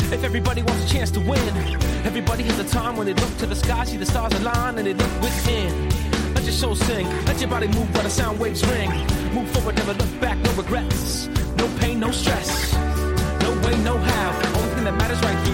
If everybody wants a chance to win, everybody has a time when they look to the sky, see the stars align, and they look within. Let your soul sing, let your body move while the sound waves ring. Move forward, never look back, no regrets. No pain, no stress. No way, no how. Only thing that matters right